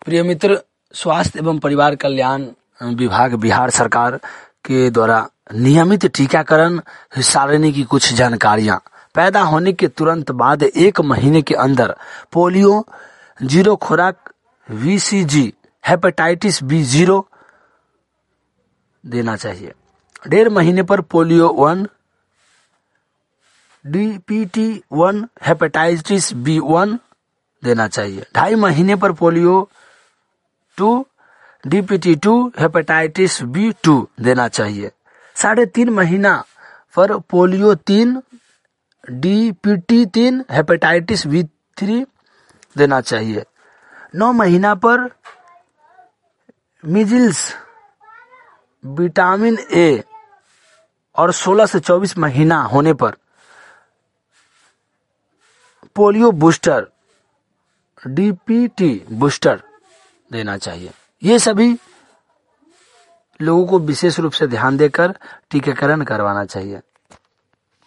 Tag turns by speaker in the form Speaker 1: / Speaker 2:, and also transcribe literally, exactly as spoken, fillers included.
Speaker 1: प्रिय मित्र, स्वास्थ्य एवं परिवार कल्याण विभाग बिहार सरकार के द्वारा नियमित टीकाकरण हिस्सा लेने की कुछ जानकारियां। पैदा होने के तुरंत बाद एक महीने के अंदर पोलियो जीरो खुराक, वीसीजी, हेपेटाइटिस बी जीरो देना चाहिए। डेढ़ महीने पर polio one, DPT one, hepatitis B one देना चाहिए। ढाई महीने पर polio two, DPT two, hepatitis B two देना चाहिए। साढ़े तीन महीना पर पोलियो तीन, डीपीटी तीन, हेपेटाइटिस बी थ्री देना चाहिए। नौ महीना पर मीजिल्स, विटामिन ए और सोलह से चौबीस महीना होने पर पोलियो बूस्टर, डीपीटी बूस्टर देना चाहिए। ये सभी लोगों को विशेष रूप से ध्यान देकर टीकाकरण करवाना चाहिए।